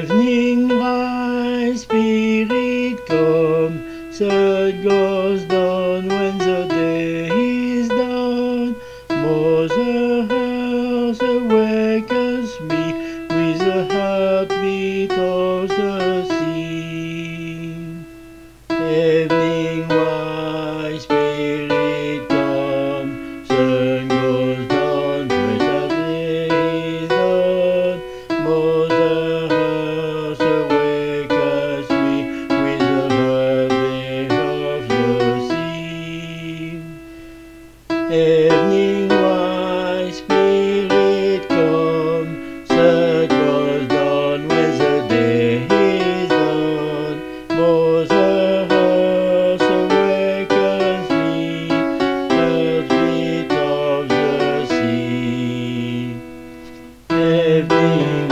Evening, my spirit come, sun goes down when the day is done. Mother Earth awakens me with the heartbeat of the sea. Evening, my spirit come, sun goes down when the day is done. Mother Earth awakens me with the heartbeat of the sea. Evening, my spirit come, sun goes down when the day is done. Mother Earth awakens me, heartbeat of the sea. Evening,